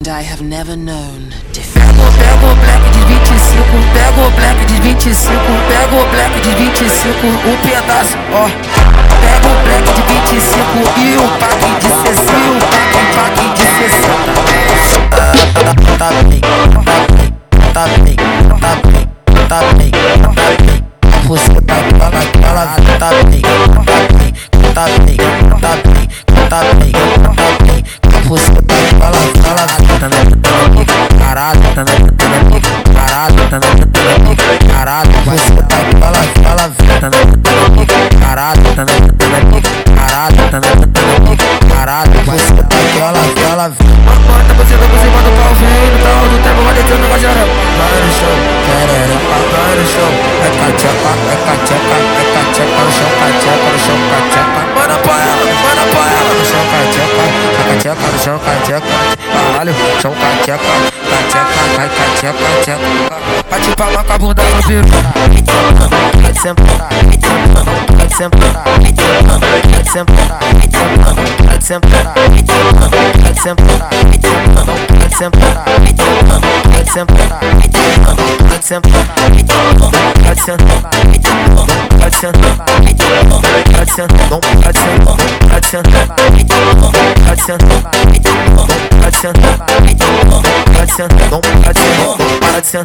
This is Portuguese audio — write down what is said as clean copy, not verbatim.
I have never known defeat. Pego o black de 25, pego o black de 25, pego o black de 25, um pedaço, ó. Pego o black de 25 e o pack de 60, e o pack de 60. Tá bem, tá bem, tá bem, tá bem, tá bem. Você tá ela tá bem, tá bem, tá bem, tá bem, tá bem. Você tá ela tá na caralho, tá na caralho, tá na caralho. Você tá ela tá na caralho, tá na caralho, tá na caralho. Você tá ela bota você por cima do pau, vem no tal do tempo, vai descendo com geral. Vai no show, vai no show. É cachepa, é cachepa, é cachepa no chão, cachepa no chão, cachepa. Manda pra ela no chão, cachepa, é cachepa no chão, cachepa. Caralho, chão, cachepa, cachepa, vai cachepa, cachepa. Bate palma com a bunda no viro. Vai sempre, vai sempre, vai sempre, vai sempre, vai sempre, vai sempre, vai sempre, vai sempre, vai sempre,